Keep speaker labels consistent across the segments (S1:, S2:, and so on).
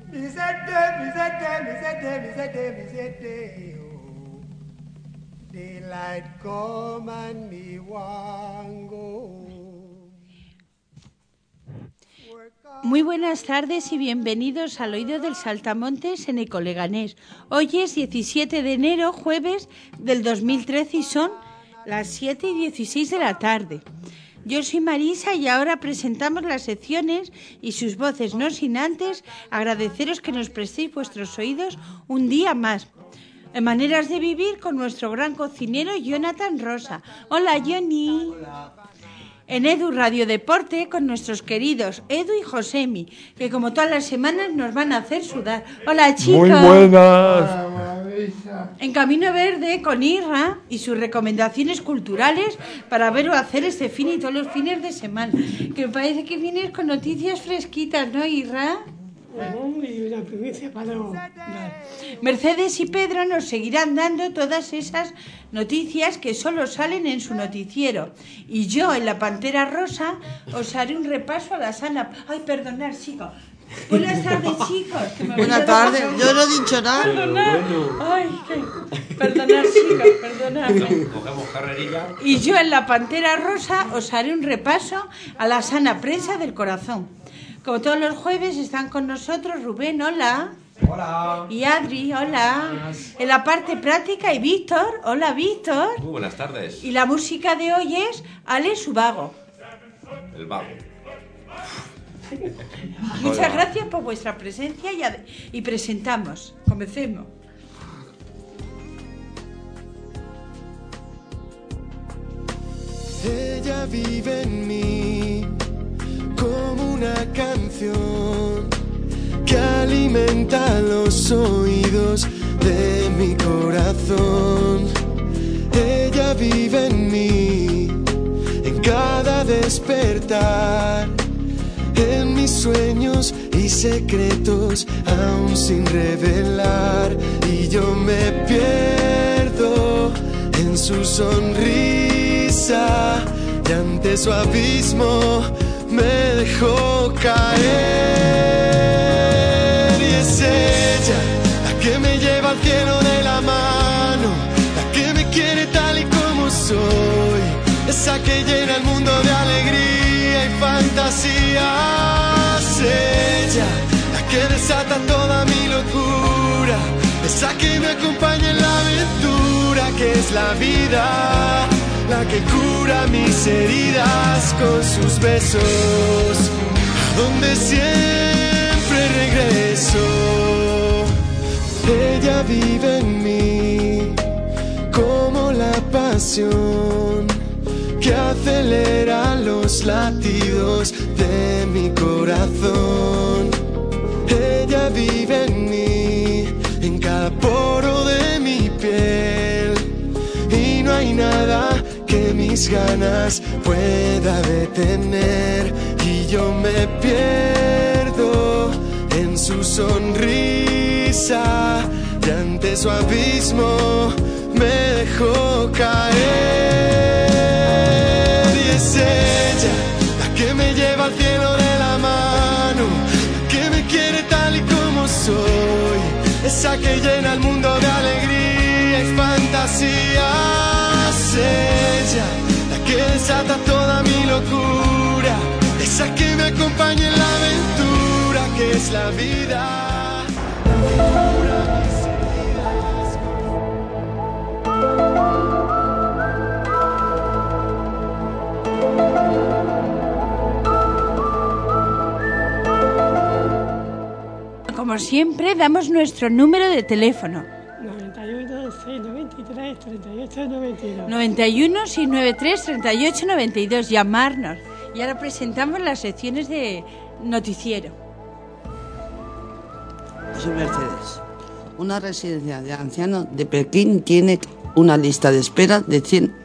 S1: Daylight come and me want go.
S2: Muy buenas tardes y bienvenidos al Oído del Saltamontes en Ecoleganés. Hoy es 17 de enero, jueves del 2013 y son las 7:16 de la tarde. Yo soy Marisa y ahora presentamos las secciones y sus voces, no sin antes agradeceros que nos prestéis vuestros oídos un día más. En Maneras de Vivir con nuestro gran cocinero Jonathan Rosa. Hola, Johnny.
S1: Hola.
S2: En Edu Radio Deporte con nuestros queridos Edu y Josemi, que como todas las semanas nos van a hacer sudar. Hola, chicos.
S3: Muy buenas.
S2: En Camino Verde con Irra y sus recomendaciones culturales para ver o hacer este fin y todos los fines de semana. Que me parece que vienes con noticias fresquitas, ¿no, Irra?
S4: Y una primicia para no.
S2: Mercedes y Pedro nos seguirán dando todas esas noticias que solo salen en su noticiero. Y yo, en la Pantera Rosa, os haré un repaso a la sana... Ay, perdonad, chicos. Buenas tardes, chicos.
S5: Buenas tardes, yo no he dicho nada.
S2: Perdonad. Ay, perdonad, chicos, perdonad.
S3: Cogemos carrerilla.
S2: Y yo, en la Pantera Rosa, os haré un repaso a la sana prensa del corazón. Como todos los jueves están con nosotros Rubén, hola.
S3: Hola.
S2: Y Adri, hola. En la parte práctica y Víctor, hola Víctor.
S3: Muy buenas tardes.
S2: Y la música de hoy es Ale Subago.
S3: El vago.
S2: Muchas gracias por vuestra presencia y presentamos. Comencemos.
S6: Ella vive en mí como una canción que alimenta los oídos de mi corazón. Ella vive en mí, en cada despertar, en mis sueños y secretos aún sin revelar. Y yo me pierdo en su sonrisa y ante su abismo me dejó caer. Y es ella la que me lleva al cielo de la mano, la que me quiere tal y como soy, esa que llena el mundo de alegría y fantasías. Ella la que desata toda mi locura, esa que me acompaña en la aventura que es la vida, la que cura mis heridas con sus besos, a donde siempre regreso. Ella vive en mí como la pasión que acelera los latidos de mi corazón. Ella vive en mí, en cada poro de mi piel, y no hay nada que mis ganas pueda detener. Y yo me pierdo en su sonrisa y ante su abismo me dejó caer. Y es ella la que me lleva al cielo de la mano, la que me quiere tal y como soy, esa que llena el mundo de alegría y fantasías. Ella la que desata toda mi locura, esa que me acompaña en la aventura que es la vida.
S2: Como siempre, damos nuestro número de teléfono.
S4: 91 693 3892.
S2: 91 693 3892. Llamarnos. Y ahora presentamos las secciones de noticiero.
S5: Soy Mercedes. Una residencia de ancianos de Pekín tiene una lista de espera de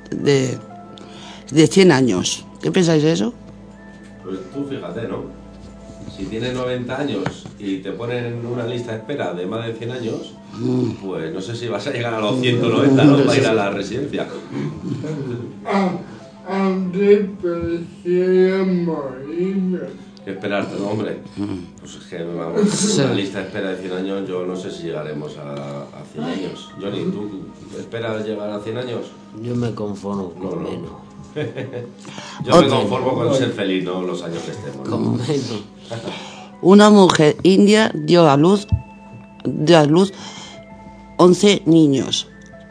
S5: 100 años. ¿Qué pensáis de eso?
S3: Pues tú fíjate, ¿no? Si tienes 90 años y te ponen una lista de espera de más de 100 años, pues no sé si vas a llegar a los 190, ¿no? Para ir a la residencia.
S1: Antes prefiero morirme.
S3: que esperarte, ¿no, hombre? Pues es que, vamos, una lista de espera de 100 años, yo no sé si llegaremos a 100 años. Johnny, ¿tú esperas llegar a 100 años?
S7: Yo me conformo con menos.
S3: Yo me conformo con ser feliz, no los años que estemos, ¿no?
S7: Con menos.
S5: Una mujer india dio a luz 11 niños.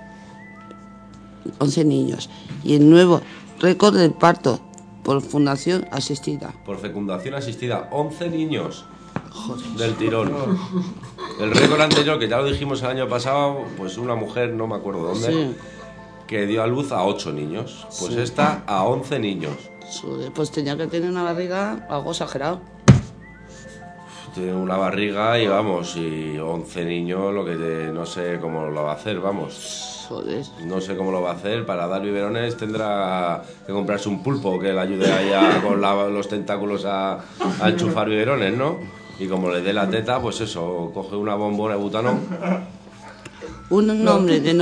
S5: 11 niños. Y el nuevo récord del parto por fundación asistida.
S3: Por fecundación asistida, 11 niños. Joder. Del tirón. El récord anterior, que ya lo dijimos el año pasado, pues una mujer, no me acuerdo dónde,
S5: Sí.
S3: que dio a luz a 8 niños. Pues
S5: Sí.
S3: esta a 11 niños.
S5: Joder, pues tenía que tener una barriga algo exagerado.
S3: Tiene una barriga y vamos, y 11 niños, lo que no sé cómo lo va a hacer, vamos.
S5: Joder.
S3: No sé cómo lo va a hacer. Para dar biberones tendrá que comprarse un pulpo que le ayude ahí con los tentáculos a enchufar biberones, ¿no? Y como le dé la teta, pues eso, coge una bombona de butano.
S5: Un hombre de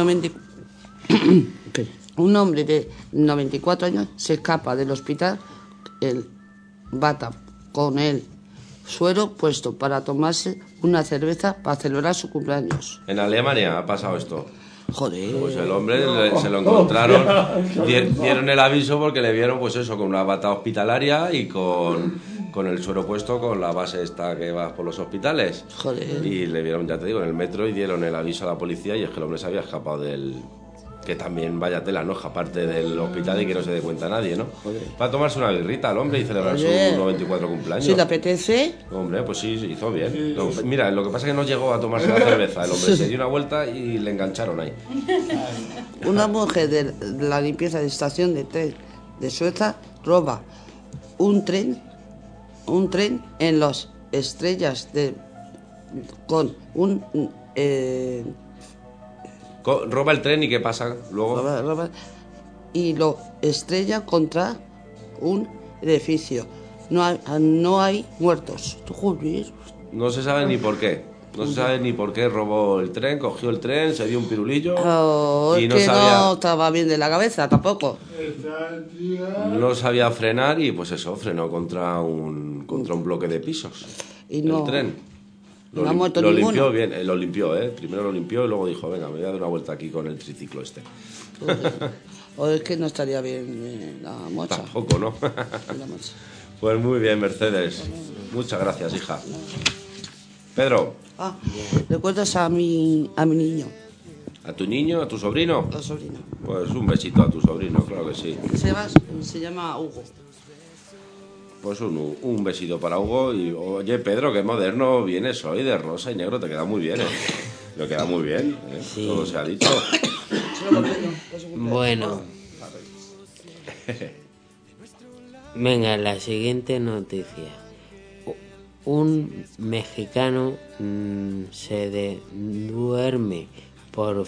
S5: 94 años se escapa del hospital, el bata con el suero puesto para tomarse una cerveza para celebrar su cumpleaños.
S3: En Alemania ha pasado esto.
S5: Joder.
S3: Pues el hombre se lo encontraron, dieron el aviso porque le vieron, pues eso, con una bata hospitalaria y con el suero puesto con la base esta que va por los hospitales.
S5: Joder.
S3: Y le vieron, ya te digo, en el metro y dieron el aviso a la policía y es que el hombre se había escapado del... Que también vaya tela, ¿no? Aparte del hospital y que no se dé cuenta nadie, ¿no?
S5: Joder.
S3: Para tomarse una birrita al hombre y celebrar
S5: Oye,
S3: su 94 cumpleaños.
S5: Si le apetece,
S3: Hombre, pues sí, hizo bien. Mira, lo que pasa es que no llegó a tomarse la cerveza. El hombre se dio una vuelta y le engancharon ahí.
S5: una mujer de la limpieza de estación de tren de Suecia roba un tren en las estrellas con un
S3: Roba el tren y ¿qué pasa luego?
S5: roba, y lo estrella contra un edificio. No hay muertos. Joder.
S3: No se sabe ni por qué. No se sabe ni por qué robó el tren, cogió el tren, se dio un pirulillo y
S5: Es que no estaba bien de la cabeza tampoco.
S3: no sabía frenar y pues eso, frenó contra un bloque de pisos.
S5: Y no-
S3: el tren.
S5: no ha muerto
S3: lo
S5: ninguno.
S3: limpió bien, lo limpió, primero lo limpió y luego dijo, venga, me voy a dar una vuelta aquí con el triciclo este.
S5: O es que no estaría bien la mocha.
S3: Tampoco, ¿no?
S5: La mocha.
S3: Pues muy bien, Mercedes. Muchas gracias, hija. Pedro,
S5: ¿Recuerdas a mi niño,
S3: ¿a tu niño, a tu sobrino?
S5: a sobrino?
S3: Pues un besito a tu sobrino, claro que sí.
S5: Se llama Hugo.
S3: Pues un besito para Hugo y oye Pedro, qué moderno vienes hoy de rosa y negro, te queda muy bien, Te queda muy bien,
S7: Sí.
S3: Todo se ha dicho.
S7: Bueno. Venga, la siguiente noticia. Un mexicano se duerme por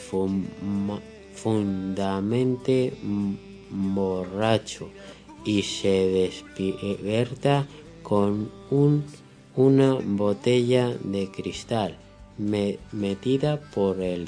S7: fundamente borracho y se despierta con una botella de cristal metida por el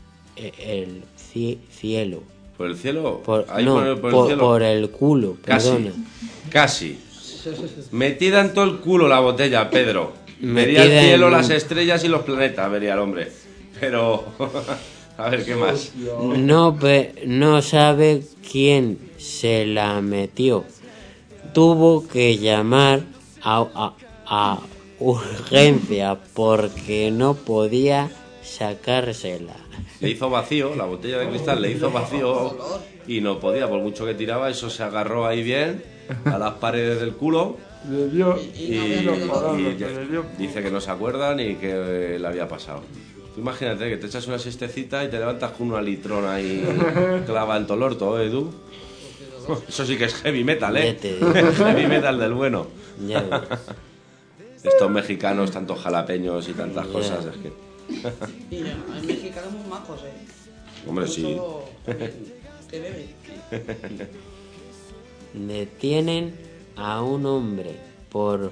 S7: cielo.
S3: ¿Por el cielo?
S7: Por
S3: Ahí por el cielo.
S7: por el culo, perdona.
S3: Casi. Metida en todo el culo la botella, Pedro. Vería
S7: Metida
S3: el cielo,
S7: en-
S3: las estrellas y los planetas, vería el hombre. Pero, a ver, ¿qué más?
S7: No sabe quién se la metió. Tuvo que llamar a urgencia porque no podía sacársela.
S3: Le hizo vacío, la botella de cristal le hizo vacío y no podía, por mucho que tiraba, eso se agarró ahí bien a las paredes del culo y dice que no se acuerda ni que le había pasado. Tú imagínate que te echas una siestecita y te levantas con una litrona ahí clava en todo el orto, Edu. Eso sí que es heavy metal,
S7: Ya te digo.
S3: Heavy metal del bueno.
S7: Ya ves.
S3: Estos mexicanos, tantos jalapeños y tantas cosas, es que...
S5: Mira, hay mexicanos muy majos,
S3: Hombre, sí.
S5: Que beben.
S7: Detienen a un hombre por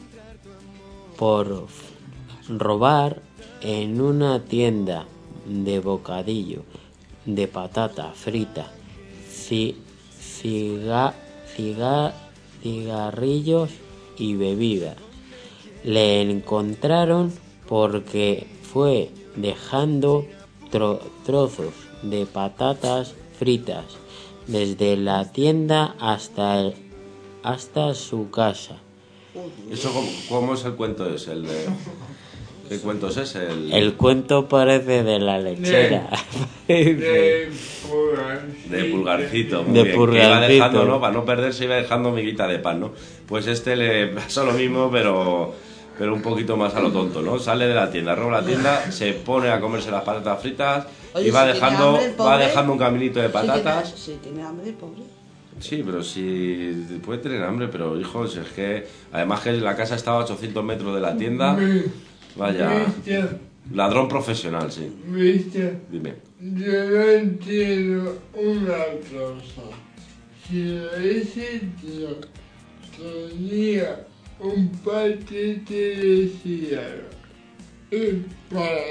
S7: robar en una tienda de bocadillo de patata frita, cigarrillos y bebida. Le encontraron porque fue dejando trozos de patatas fritas desde la tienda hasta su casa.
S3: ¿Eso cómo es el cuento ese? ¿Qué cuento es ese?
S7: El cuento parece de la lechera.
S3: De Pulgarcito. Muy bien. Que iba dejando, ¿no? Para no perderse, iba dejando miguita de pan, ¿no? Pues le pasa lo mismo, pero un poquito más a lo tonto, ¿no? Sale de la tienda, roba la tienda, se pone a comerse las patatas fritas. Oye, y va dejando un caminito de patatas.
S5: Si tiene hambre, pobre.
S3: Sí, pero sí puede tener hambre, pero hijos, es que además que la casa estaba a 800 metros de la tienda. Vaya, ladrón profesional, sí.
S8: ¿Viste?
S3: Dime.
S8: Yo no entiendo una cosa. Si ese tío tenía un paquete de cigarros y para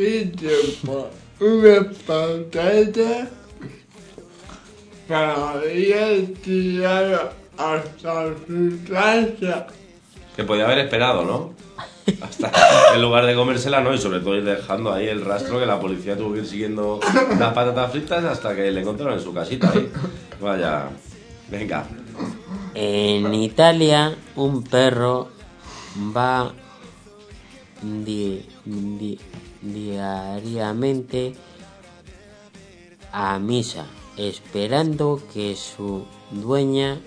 S8: una patata, podría tirar hasta su casa.
S3: Que podía haber esperado, ¿no? Hasta en lugar de comérsela, ¿no? Y sobre todo ir dejando ahí el rastro que la policía tuvo que ir siguiendo las patatas fritas hasta que le encontraron en su casita ahí. Vaya, venga.
S7: En Italia, un perro va diariamente a misa, esperando que su dueña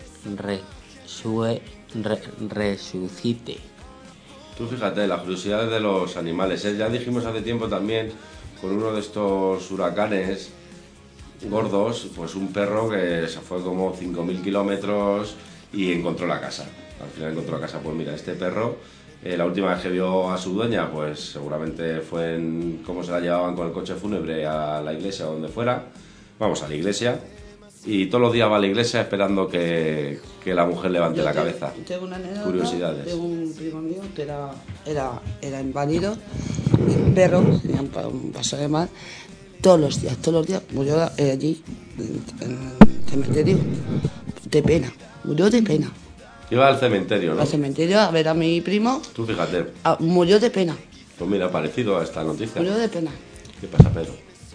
S7: resucite.
S3: Tú fíjate, las curiosidades de los animales. Ya dijimos hace tiempo también, con uno de estos huracanes gordos, pues un perro que se fue como 5.000 kilómetros y encontró la casa. Al final encontró la casa. Pues mira, este perro, la última vez que vio a su dueña, pues seguramente fue en cómo se la llevaban con el coche fúnebre a la iglesia o donde fuera. Vamos a la iglesia. Y todos los días va a la iglesia esperando que la mujer levante la cabeza.
S5: Tengo una anécdota.
S3: Curiosidades.
S5: Tengo un primo mío que era inválido, el perro, tenía un paso de mal, todos los días murió allí en el cementerio de pena, murió de pena.
S3: Iba al cementerio, ¿no?
S5: Al cementerio a ver a mi primo.
S3: Tú fíjate.
S5: Murió de pena.
S3: Pues mira, parecido a esta noticia.
S5: Murió de pena.
S3: ¿Qué pasa, Pedro?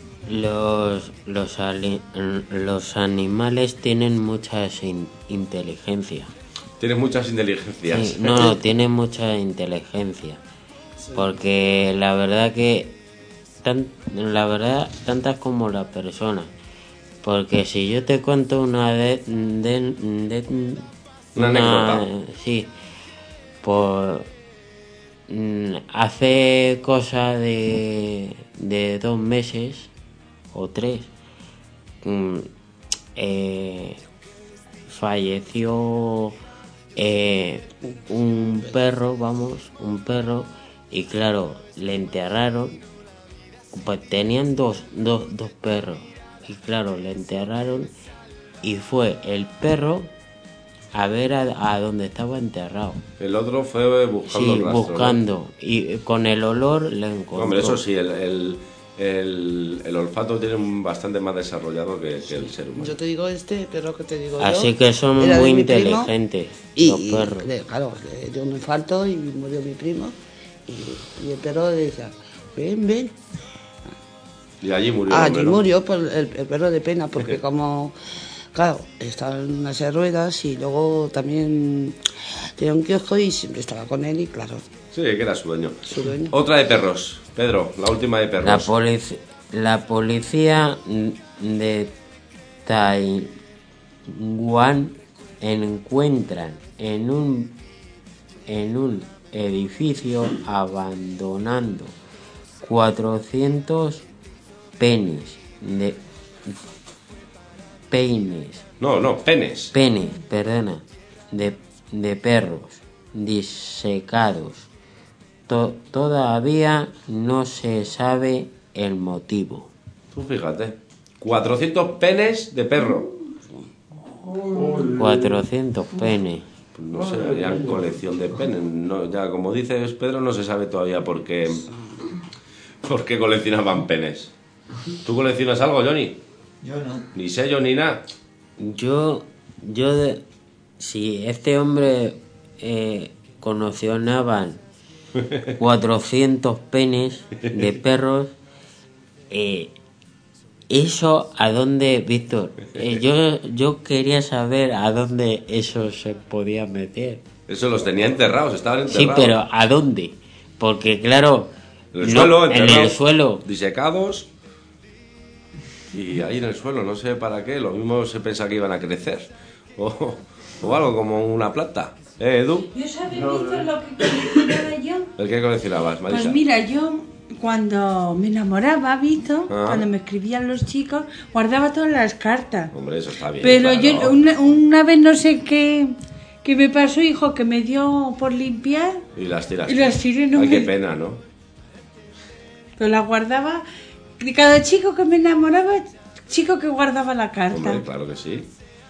S7: Los animales tienen mucha inteligencia.
S3: Tienes muchas inteligencias.
S7: Sí, no, tienen mucha inteligencia. Sí. Porque la verdad que tantas como la persona. Porque si yo te cuento una
S3: anécdota.
S7: Sí. Pues hace cosa de 2 meses o 3 falleció un perro, y claro, le enterraron. Pues tenían dos perros, y claro, le enterraron y fue el perro a ver a dónde estaba enterrado.
S3: El otro fue buscando el rastro,
S7: buscando, ¿no? Y con el olor le encontró.
S3: Hombre, eso sí, el olfato tiene bastante más desarrollado que el ser humano.
S5: Yo te digo perro que te digo
S7: así yo, que son muy inteligentes los perros.
S5: Claro, le dio un infarto y murió mi primo. Y el perro le decía, ven.
S3: Y allí murió.
S5: Allí murió por el perro de pena, porque como... Claro, estaba en unas ruedas y luego también tenía un kiosco y siempre estaba con él y claro.
S3: Sí, que era su dueño. Otra de perros. Pedro, la última de perros.
S7: La policía de Taiwán encuentran en un edificio abandonando 400 penes. Perdona, de perros disecados. Todavía no se sabe el motivo.
S3: Tú fíjate, 400 penes de perro.
S7: 400 penes.
S3: Pues no sé, ya colección de penes. No, ya como dices, Pedro, no se sabe todavía por qué coleccionaban penes. ¿Tú coleccionas algo, Johnny?
S9: Yo no.
S3: Ni sello ni nada.
S7: Si este hombre coleccionaban 400 penes de perros. ¿Eso a dónde, Víctor? Yo quería saber a dónde eso se podía meter.
S3: Eso los tenía enterrados, estaban enterrados.
S7: Sí, pero ¿a dónde? Porque claro,
S3: en el
S7: suelo,
S3: disecados y ahí en el suelo, no sé para qué. Lo mismo se pensaba que iban a crecer o algo como una planta. Edu.
S2: ¿Yo sabes, Víctor, lo que coleccionaba yo?
S3: ¿El qué coleccionabas, Marisa?
S2: Pues mira, yo cuando me enamoraba, Víctor, cuando me escribían los chicos, guardaba todas las cartas.
S3: Hombre, eso está bien.
S2: Pero
S3: claro.
S2: yo una vez no sé qué me pasó, hijo, que me dio por limpiar.
S3: Y las tiraste.
S2: Y las tiré, no.
S3: Ay, qué pena, ¿no?
S2: Pero las guardaba. De cada chico que me enamoraba, chico que guardaba la carta.
S3: Hombre, claro que sí.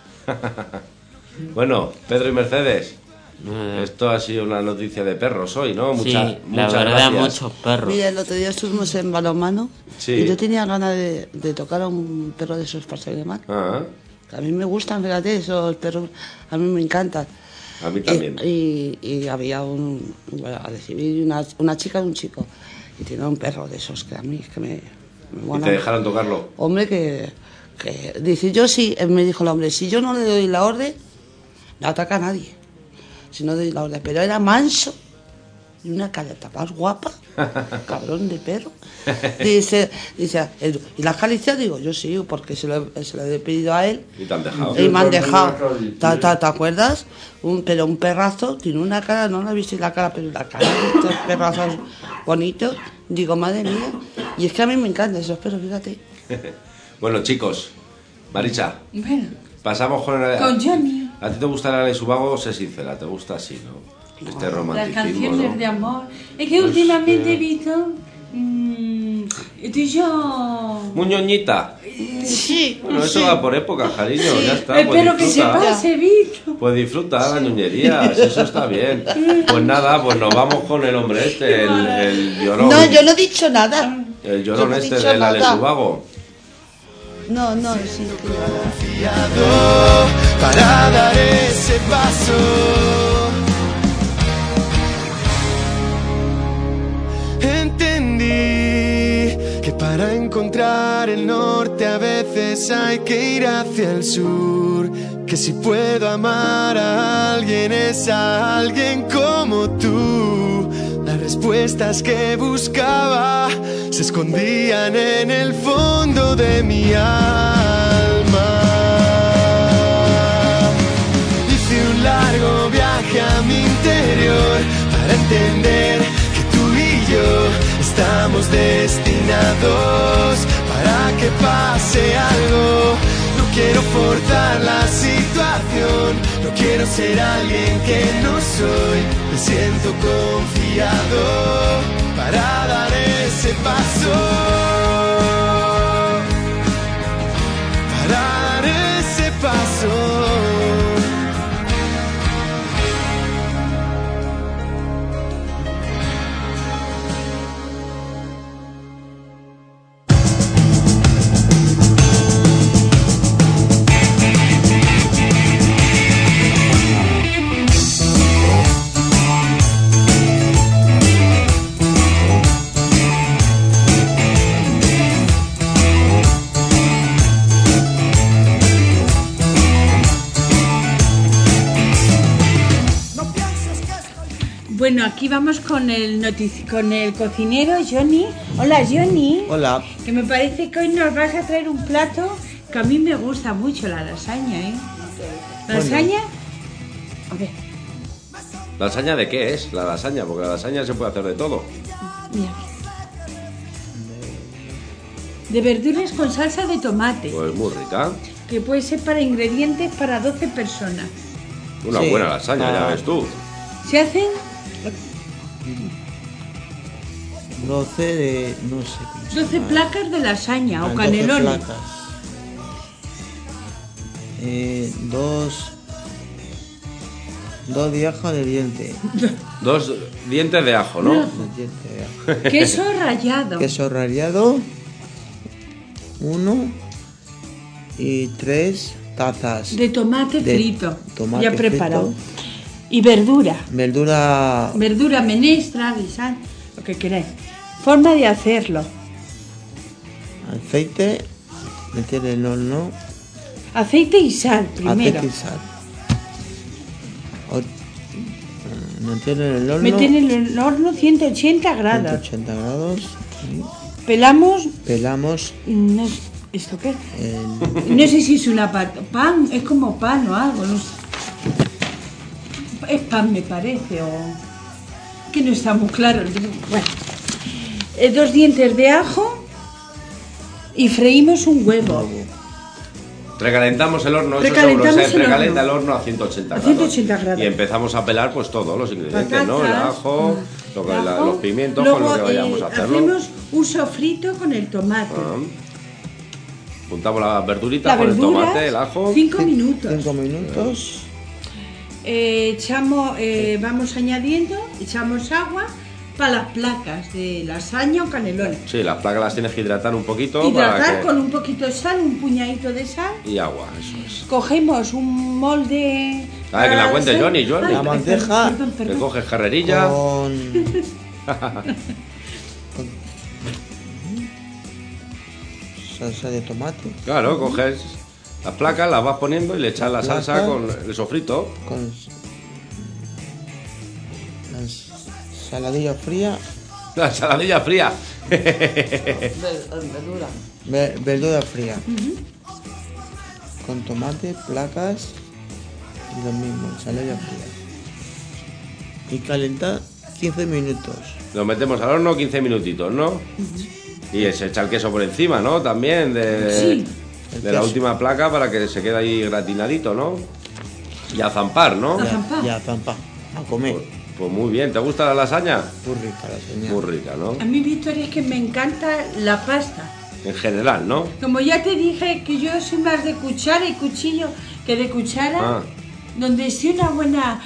S3: Bueno, Pedro y Mercedes. Esto ha sido una noticia de perros hoy, ¿no?
S7: La verdad, muchos perros.
S5: Mira, el otro día estuvimos en balonmano y yo tenía ganas de tocar a un perro de esos para salir mal. A mí me gustan, fíjate, esos perros, a mí me encantan.
S3: A mí también.
S5: Y había una chica y un chico, y tenía un perro de esos que a mí que me
S3: ¿Y te dejaron tocarlo?
S5: Hombre, que dice, yo sí, me dijo el hombre, si yo no le doy la orden, no ataca a nadie. Si no doy la orden, pero era manso y una cara tapada guapa, cabrón de perro. Dice, ¿y las caricias? Digo, yo sí, porque se lo he pedido a él.
S3: Y te han dejado.
S5: Y me han dejado. ¿Te acuerdas? Pero un perrazo tiene una cara, no la viste la cara, pero la cara de estos perrazos bonitos. Digo, madre mía. Y es que a mí me encantan esos perros, fíjate.
S3: Bueno, chicos, Marisa.
S2: Bueno.
S3: Pasamos con
S2: Johnny.
S3: ¿A ti te gusta el Alex Ubago? Sé sincera, ¿te gusta así, no? Este romanticismo,
S2: las canciones, ¿no?, de amor. Es que
S3: pues,
S2: últimamente he visto... tú y yo...
S3: Muñoñita.
S2: Sí.
S3: Bueno, eso va por época, cariño, ya está.
S2: Espero que se pase, Víctor.
S3: Pues disfruta las ñoñerías, eso está bien. Pues nada, pues nos vamos con el hombre este, el llorón.
S5: No, yo no he dicho nada.
S3: El llorón este del Alex Ubago.
S5: No, sí.
S6: Confiado para dar ese paso. Entendí que para encontrar el norte a veces hay que ir hacia el sur. Que si puedo amar a alguien es a alguien como tú. Las respuestas que buscaba se escondían en el fondo de mi alma. Hice un largo viaje a mi interior para entender que tú y yo estamos destinados para que pase algo. No quiero forzar la situación, no quiero ser alguien que no soy. Me siento confiado para dar ese paso, para dar ese paso.
S2: Bueno, aquí vamos con el cocinero Johnny. Hola, Johnny.
S5: Hola.
S2: Que me parece que hoy nos vas a traer un plato que a mí me gusta mucho, la lasaña, ¿eh? ¿Lasaña? A ver.
S3: ¿Lasaña de qué es? La lasaña, porque la lasaña se puede hacer de todo.
S2: Mira. De verduras con salsa de tomate.
S3: Pues muy rica.
S2: Que puede ser para ingredientes para 12 personas.
S3: Una buena lasaña, ya ves tú.
S2: ¿Se hacen?
S9: 12 de... no sé cómo se
S2: 12
S9: llama.
S2: placas de lasaña o canelones.
S9: 2 de ajo de diente.
S3: 2 dientes de ajo, ¿no?
S9: 2 dientes de ajo.
S2: Queso rallado.
S9: Queso rallado. 1 y 3 tazas
S2: de tomate frito.
S9: Tomate
S2: ya preparado. Y verdura.
S9: Verdura.
S2: Verdura, menestra, guisán, lo que queráis. Forma de hacerlo.
S9: Aceite, meter en el horno.
S2: Aceite y sal primero.
S9: Aceite y sal. Meter en el horno.
S2: Meter en el horno 180 grados.
S9: 180 grados.
S2: Pelamos. No, ¿esto qué? No sé si es una pan, es como pan o algo, no sé. Es pan, me parece, o que no está muy claro. Bueno, 2 dientes de ajo y freímos un huevo.
S3: Recalentamos el horno, recalenta el horno a 180 grados. Y empezamos a pelar pues todos los ingredientes, patatas, ¿no? El ajo, los pimientos, luego, con lo que vayamos a hacerlo.
S2: Hacemos un sofrito con el tomate.
S3: Juntamos las verduritas con el tomate, el ajo.
S2: 5 minutos.
S9: 5 minutos.
S2: Vamos añadiendo, echamos agua para las placas de lasaña o canelones.
S3: Sí, las placas las tienes que hidratar un poquito.
S2: Hidratar con un poquito de sal, un puñadito de sal.
S3: Y agua, eso es.
S2: Cogemos un molde...
S3: A ver, que la cuente Johnny.
S9: La bandeja.
S3: Que coges carrerilla.
S9: Salsa de tomate.
S3: Claro, coges las placas, las vas poniendo y le echas la salsa con el sofrito.
S9: Con saladilla fría.
S3: La saladilla fría.
S5: Verdura.
S9: Verdura fría. Con tomate, placas y lo mismo, saladilla fría. Y calentar 15 minutos.
S3: Lo metemos al horno 15 minutitos, ¿no? Y se echa el queso por encima, ¿no? También de la última placa para que se quede ahí gratinadito, ¿no? Y a zampar, ¿no?
S9: Y a zampar, a comer.
S3: Pues muy bien, ¿te gusta la lasaña?
S9: Muy rica la lasaña.
S3: Muy rica, ¿no?
S2: A mí, Víctor, es que me encanta la pasta.
S3: En general, ¿no?
S2: Como ya te dije que yo soy más de cuchara y cuchillo que de cuchara, donde sí una buena...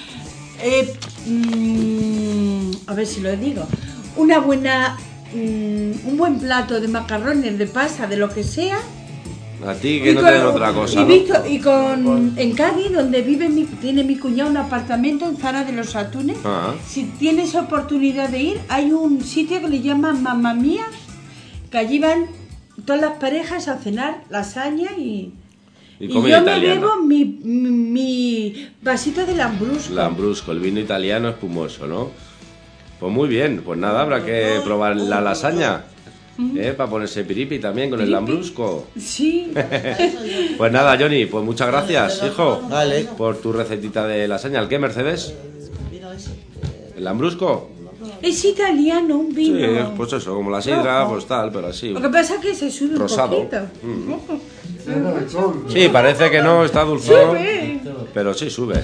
S2: a ver si lo digo. Una buena... un buen plato de macarrones, de pasta, de lo que sea.
S3: A ti que no te den otra cosa, ¿no?
S2: En Cádiz, donde tiene mi cuñado un apartamento en Zara de los Atunes. Si tienes oportunidad de ir, hay un sitio que le llaman Mamma Mía, que allí van todas las parejas a cenar lasaña y yo italiana. Me bebo mi vasito de lambrusco.
S3: Lambrusco, el vino italiano espumoso, ¿no? Pues muy bien, pues nada, habrá que probar la lasaña. Para ponerse piripi también con el lambrusco.
S2: Sí.
S3: Pues nada, Johnny, pues muchas gracias, hijo.
S9: Vale.
S3: Por tu recetita de lasaña. ¿El qué, Mercedes? ¿El lambrusco?
S2: Es italiano, un vino.
S3: Sí, pues eso, como la sidra, pues tal, pero así.
S2: Lo que pasa es que se sube
S3: rosado.
S2: Un poquito.
S3: Sí, parece que no, está dulzón. Pero sí sube.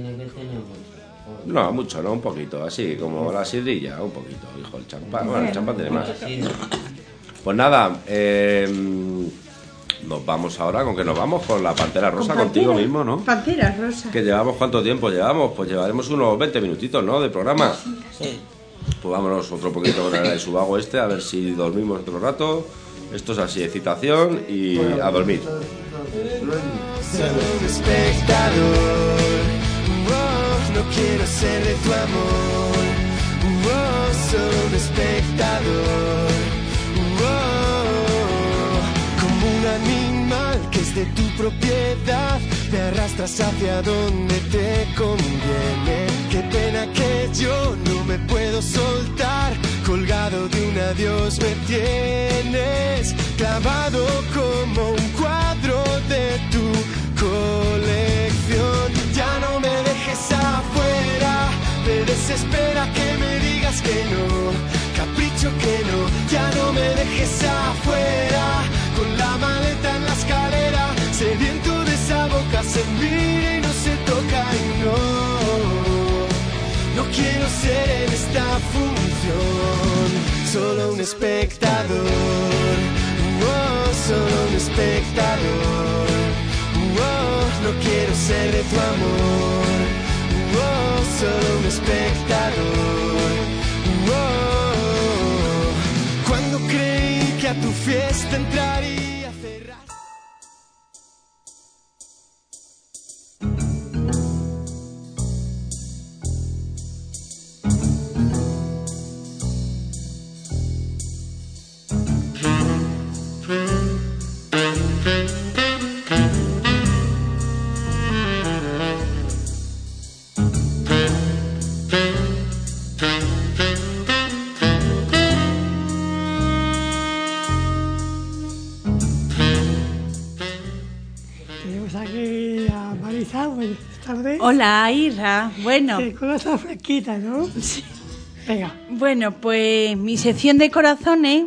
S3: No, mucho, no, un poquito, así, como la sidrilla, un poquito, hijo, el champán. Bueno, el champán tiene más. Pues nada, nos vamos ahora, ¿con qué nos vamos? Con la Pantera Rosa, contigo mismo, ¿no?
S2: Pantera Rosa.
S3: ¿Que llevamos cuánto tiempo llevamos? Pues llevaremos unos 20 minutitos, ¿no? De programa.
S9: Sí.
S3: Pues vámonos otro poquito con el subago a ver si dormimos otro rato. Esto es así, excitación y a dormir.
S6: No quiero ser de tu amor, solo un espectador, como un animal que es de tu propiedad, me arrastras hacia donde te conviene. Qué pena que yo no me puedo soltar, colgado de un adiós me tienes, clavado como un cuadro de tu colección. Ya no me dejes afuera, me desespera que me digas que no, capricho que no. Ya no me dejes afuera, con la maleta en la escalera, sediento de esa boca, se mira y no se toca y no quiero ser en esta función, solo un espectador, solo un espectador. No quiero ser de tu amor, solo un espectador. Cuando creí que a tu fiesta entraría a cerrar.
S4: Isa, buenas tardes.
S2: Hola, Irra. Bueno.
S4: Con esa fresquita, ¿no?
S2: Sí.
S4: Venga.
S2: Bueno, pues mi sección de corazones,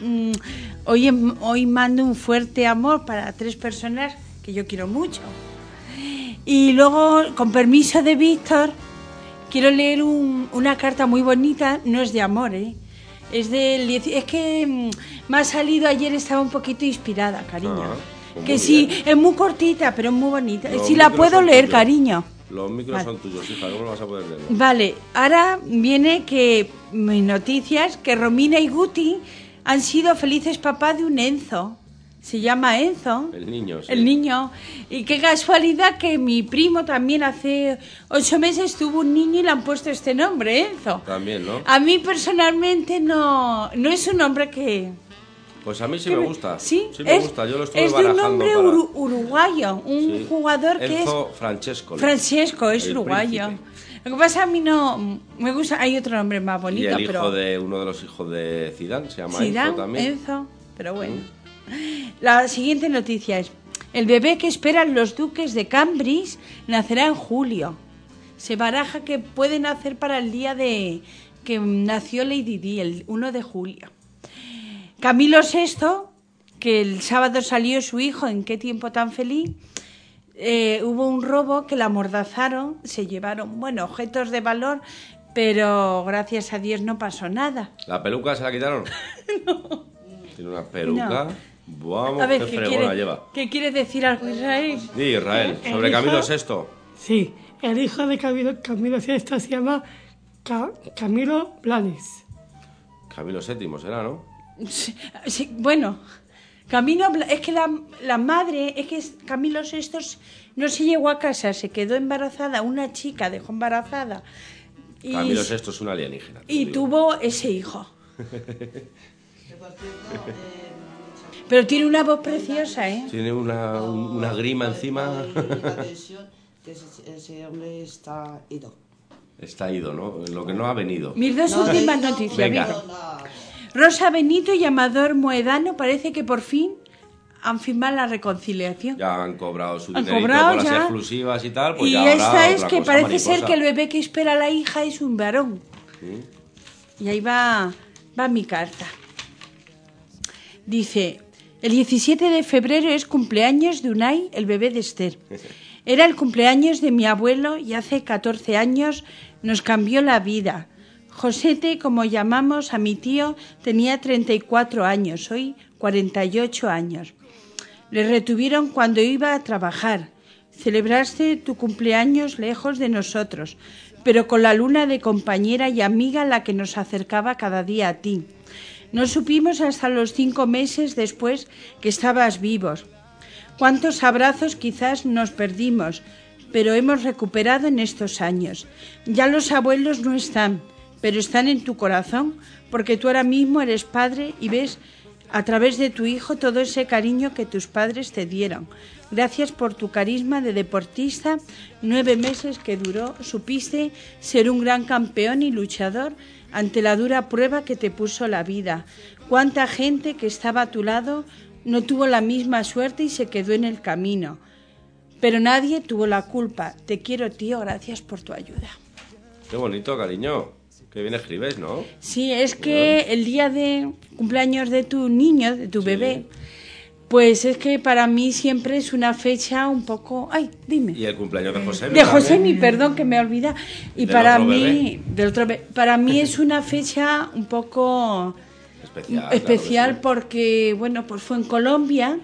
S2: hoy mando un fuerte amor para 3 personas que yo quiero mucho. Y luego, con permiso de Víctor, quiero leer una carta muy bonita, no es de amor, es que me ha salido ayer, estaba un poquito inspirada, cariño. Que sí, bien. Es muy cortita, pero es muy bonita. Si la puedo leer, tuyos. Cariño.
S3: Los micros son tuyos, hija, ¿cómo lo vas a poder leer?
S2: Vale, ahora viene que mis noticias, que Romina y Guti han sido felices papás de un Enzo. Se llama Enzo.
S3: El niño, sí.
S2: El niño. Y qué casualidad que mi primo también hace 8 meses tuvo un niño y le han puesto este nombre, Enzo.
S3: También, ¿no?
S2: A mí personalmente no es un nombre que...
S3: Pues a mí sí me gusta.
S2: Sí,
S3: me gusta. Yo lo estuve
S2: barajando. Es de un nombre
S3: para...
S2: uruguayo, un jugador que
S3: Enzo Francesco.
S2: Francesco, es uruguayo. Príncipe. Lo que pasa a mí no me gusta, hay otro nombre más bonito.
S3: Y el hijo de uno de los hijos de Zidane, se llama Enzo también.
S2: Enzo, pero bueno. La siguiente noticia es: el bebé que esperan los duques de Cambridge nacerá en julio. Se baraja que puede nacer para el día de que nació Lady Di, el 1 de julio. Camilo VI, que el sábado salió su hijo, ¿en qué tiempo tan feliz? Hubo un robo que la amordazaron, se llevaron, objetos de valor, pero gracias a Dios no pasó nada.
S3: ¿La peluca se la quitaron?
S2: No.
S3: Tiene una peluca. No. Vamos,
S2: a ver,
S3: qué fregona lleva.
S2: ¿Qué quiere decir algo Israel?
S3: Sí, Israel, sobre Camilo VI.
S4: Sí, el hijo de Camilo VI se llama Camilo Blanes.
S3: Camilo VII será, ¿no?
S2: Sí, bueno, Camilo, es que la madre, es que Camilo VI no se llegó a casar, se quedó embarazada, una chica dejó embarazada. Y,
S3: Camilo VI es un alienígena.
S2: Y tuvo ese hijo. Pero tiene una voz preciosa, ¿eh?
S3: Tiene una grima encima.
S5: Que ese hombre está ido.
S3: Está ido, ¿no? Lo que no ha venido.
S2: Mis dos últimas noticias.
S3: Venga.
S2: Rosa Benito y Amador Moedano parece que por fin han firmado la reconciliación.
S3: Ya han cobrado su dinerito por las exclusivas y tal. Pues
S2: y
S3: ya
S2: esta es que parece
S3: mariposa.
S2: ser que el bebé que espera la hija es un varón. ¿Sí? Y ahí va mi carta. Dice: el 17 de febrero es cumpleaños de Unai, el bebé de Esther. Era el cumpleaños de mi abuelo y hace 14 años nos cambió la vida. Josete, como llamamos a mi tío, tenía 34 años, hoy 48 años. Le retuvieron cuando iba a trabajar. Celebraste tu cumpleaños lejos de nosotros, pero con la luna de compañera y amiga la que nos acercaba cada día a ti. No supimos hasta los 5 meses después que estabas vivos. Cuántos abrazos quizás nos perdimos, pero hemos recuperado en estos años. Ya los abuelos no están, pero están en tu corazón, porque tú ahora mismo eres padre y ves a través de tu hijo todo ese cariño que tus padres te dieron. Gracias por tu carisma de deportista, 9 meses que duró, supiste ser un gran campeón y luchador ante la dura prueba que te puso la vida. Cuánta gente que estaba a tu lado no tuvo la misma suerte y se quedó en el camino. Pero nadie tuvo la culpa. Te quiero, tío, gracias por tu ayuda.
S3: Qué bonito, cariño. Qué bien escribes, ¿no?
S2: Sí, es que el día de cumpleaños de tu niño, de tu bebé, pues es que para mí siempre es una fecha un poco... Ay, dime.
S3: Y el cumpleaños de Josemi.
S2: De Josemi, perdón, que me olvida. Y para mí, para mí es una fecha un poco especial claro, porque, bueno, pues fue en Colombia,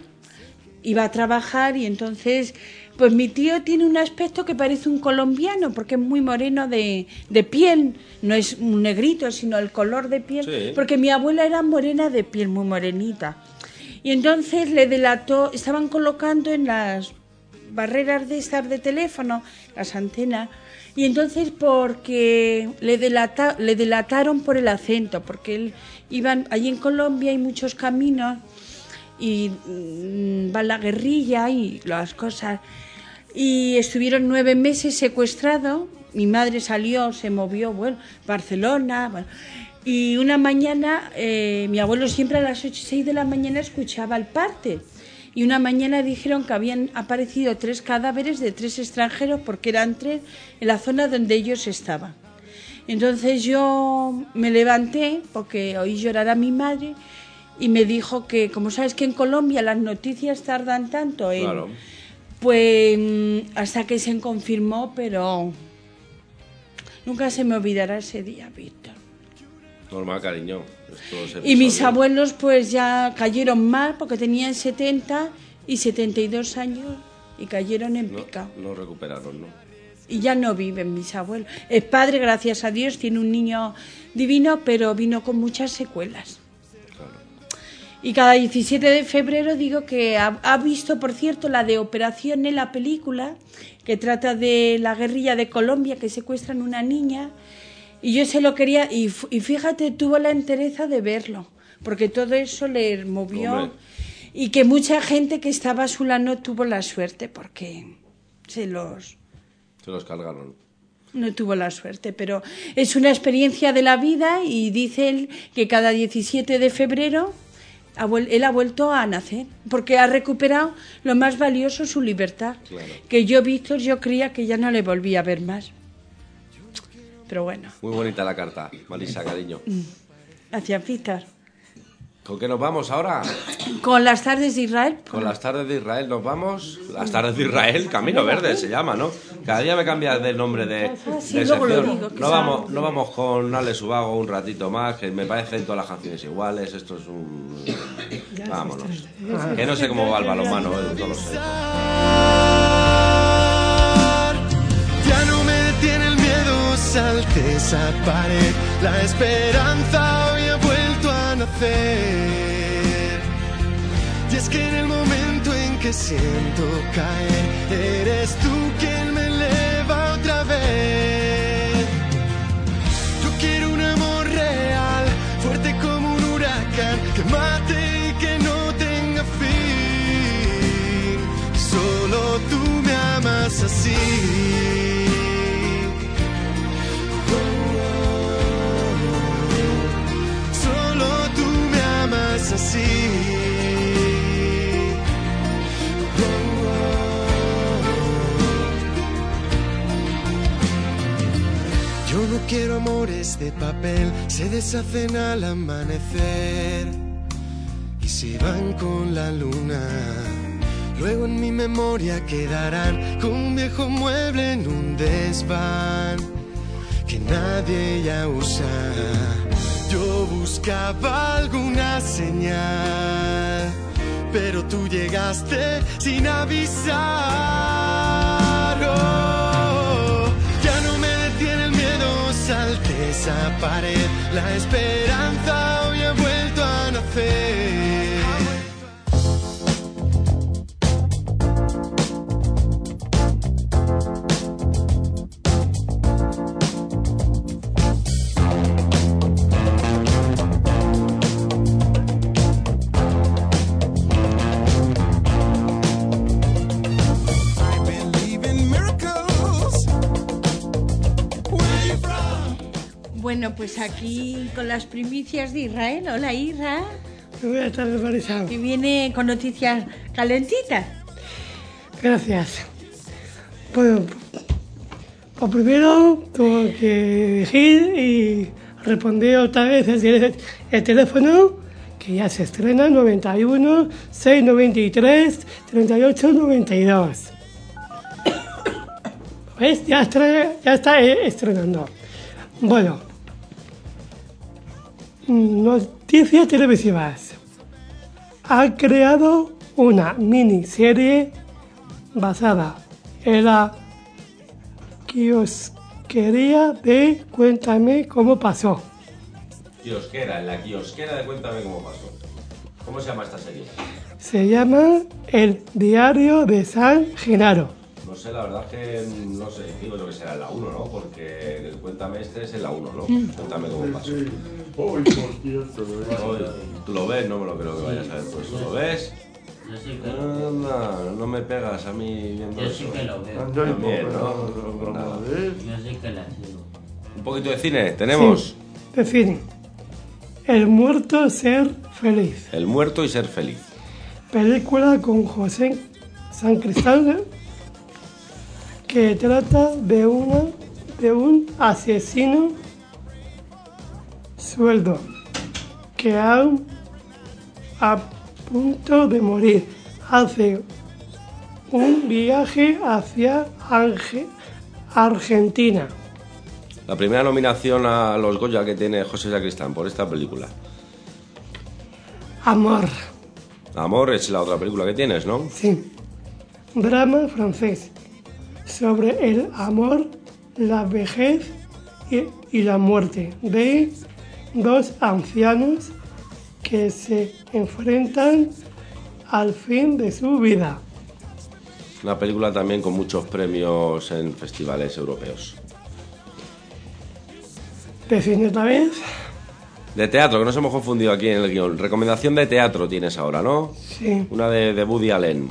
S2: iba a trabajar y entonces... Pues mi tío tiene un aspecto que parece un colombiano, porque es muy moreno de piel, no es un negrito, sino el color de piel, sí. Porque mi abuela era morena de piel, muy morenita. Y entonces le delató, estaban colocando en las barreras de estas de teléfono, las antenas, y entonces porque le delataron por el acento, porque él iban, allí en Colombia hay muchos caminos, y va la guerrilla y las cosas... Y estuvieron 9 meses secuestrados. Mi madre salió, se movió, Barcelona. Y una mañana, mi abuelo siempre a las 8 y 6 de la mañana escuchaba el parte. y una mañana dijeron que habían aparecido 3 cadáveres de 3 extranjeros porque eran 3 en la zona donde ellos estaban. Entonces yo me levanté porque oí llorar a mi madre y me dijo que, como sabes que en Colombia las noticias tardan tanto en...
S3: Claro.
S2: Pues hasta que se confirmó, pero nunca se me olvidará ese día, Víctor.
S3: Normal, cariño.
S2: Y mis abuelos pues ya cayeron mal porque tenían 70 y 72 años y cayeron en picado.
S3: No recuperaron, ¿no?
S2: Y ya no viven mis abuelos. El padre, gracias a Dios, tiene un niño divino, pero vino con muchas secuelas.
S3: Claro.
S2: Y cada 17 de febrero digo que ha visto, por cierto, la de Operación en la película, que trata de la guerrilla de Colombia, que secuestran una niña. Y yo se lo quería, y fíjate, tuvo la entereza de verlo, porque todo eso le movió. Hombre. Y que mucha gente que estaba a su lado no tuvo la suerte, porque se los
S3: cargaron.
S2: No tuvo la suerte, pero es una experiencia de la vida y dice él que cada 17 de febrero él ha vuelto a nacer, porque ha recuperado lo más valioso, su libertad.
S3: Claro.
S2: Que yo, Víctor, yo creía que ya no le volvía a ver más. Pero bueno.
S3: Muy bonita la carta, Marisa, cariño.
S2: Gracias, Víctor.
S3: ¿Con qué nos vamos ahora?
S2: Con las tardes de Israel.
S3: Con las tardes de Israel nos vamos. Las tardes de Israel, Camino Verde se llama, ¿no? Cada día me cambias de nombre de sección. No vamos con Ale Subago un ratito más, que me parecen todas las canciones iguales. Esto es un... Vámonos. Que no sé cómo va el balonmano, no lo sé.
S6: Ya no me detiene el miedo, salte esa pared. La esperanza hoy ha vuelto a nacer. Y es que en el momento en que siento caer, eres tú quien me eleva otra vez. Yo quiero un amor real, fuerte como un huracán, que mate y que no tenga fin. Solo tú me amas así. Solo tú me amas así. Yo no quiero amores de papel, se deshacen al amanecer y se van con la luna. Luego en mi memoria quedarán como un viejo mueble en un desván que nadie ya usa. Yo buscaba alguna señal, pero tú llegaste sin avisar. Oh, ya no me detiene el miedo, salte esa pared. La esperanza hoy ha vuelto a nacer.
S2: Bueno, pues aquí con las primicias de Israel. Hola, Isra.
S4: Buenas tardes, Marisa.
S2: Que viene con noticias calentitas.
S4: Gracias. Bueno, pues primero tengo que elegir y responder otra vez el teléfono, que ya se estrena, 91 693 38 92. ¿Ves? Ya está estrenando. Bueno. Noticias televisivas. Ha creado una miniserie basada en la kiosquería de Cuéntame cómo pasó.
S3: Kiosquera, en la kiosquera de Cuéntame cómo pasó. ¿Cómo se llama esta serie?
S4: Se llama El Diario de San Genaro.
S3: No sé, la verdad es que no sé, digo lo que será en la 1, ¿no? Porque el Cuéntame este es en la 1, ¿no? Cuéntame cómo pasó.
S8: Hoy, por cierto,
S3: ¿Tú lo ves? No me lo creo que vayas a ver. Pues, ¿lo ves?
S7: Yo sí que lo veo.
S3: No me pegas a mí viendo
S7: Yo
S3: eso.
S7: sí que lo veo.
S3: También, ¿no?
S7: Yo sí que la sigo.
S3: Un poquito de cine, tenemos.
S4: Sí, de cine. El muerto ser feliz.
S3: El muerto y ser feliz.
S4: película con José Sacristán que trata de un asesino sueldo que aún a punto de morir hace un viaje hacia Argentina.
S3: La primera nominación a los Goya que tiene José Sacristán por esta película.
S4: Amor.
S3: Amor es la otra película que tienes, ¿no?
S4: Sí. Drama francés sobre el amor, la vejez y la muerte de dos ancianos que se enfrentan al fin de su vida.
S3: Una película también con muchos premios en festivales europeos.
S4: ¿De cine otra vez?
S3: De teatro, que nos hemos confundido aquí en el guión. Recomendación de teatro tienes ahora, ¿no?
S4: Sí.
S3: Una de Woody Allen.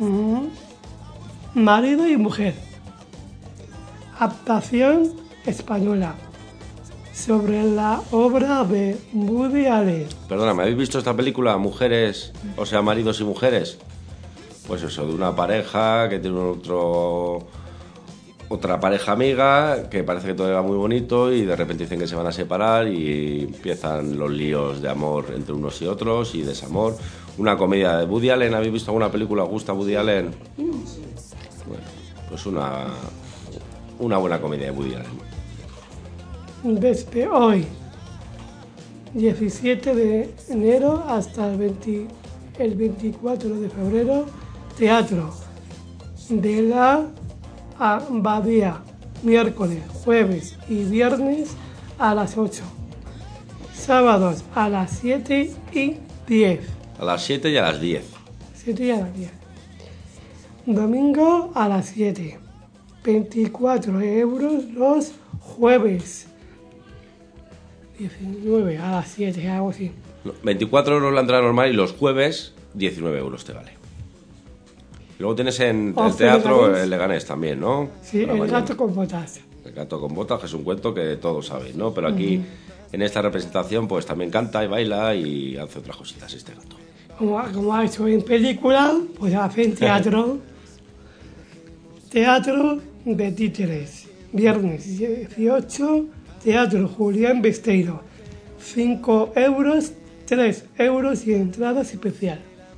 S4: Marido y mujer. Adaptación española sobre la obra de Woody Allen.
S3: Perdona, ¿me habéis visto esta película? Mujeres, o sea, maridos y mujeres. Pues eso, de una pareja que tiene otra pareja amiga que parece que todo va muy bonito y de repente dicen que se van a separar y empiezan los líos de amor entre unos y otros y desamor. Una comedia de Woody Allen. ¿Habéis visto alguna película? ¿Os gusta Woody Allen? Bueno, pues una buena comedia de Woody Allen.
S4: Desde hoy, 17 de enero hasta el 24 de febrero, teatro de la Abadía, miércoles, jueves y viernes a las 8. Sábados a las 7 y 10.
S3: A las 7 y a las 10.
S4: 7 y a las 10. Domingo a las 7. 24 euros los jueves. 19 a las 7, algo así.
S3: 24 euros la entrada normal y los jueves 19 euros te vale. Luego tienes en el teatro Leganés. El Leganés también, ¿no?
S4: Sí, El gato con botas.
S3: El gato con botas, que es un cuento que todos sabéis, ¿no? Pero aquí, en esta representación, pues también canta y baila y hace otras cositas este gato.
S4: Como ha hecho en película, pues hace en teatro. Teatro de títeres. Viernes 18, Teatro Julián Besteiro. 5 euros, 3 euros y entradas especial.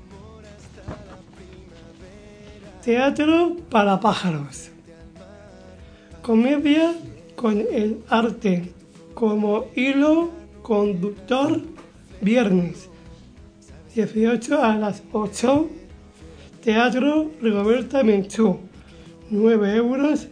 S4: Teatro para pájaros. Comedia con el arte como hilo conductor. Viernes 18 a las 8. Teatro Rigoberta Menchú. 9 euros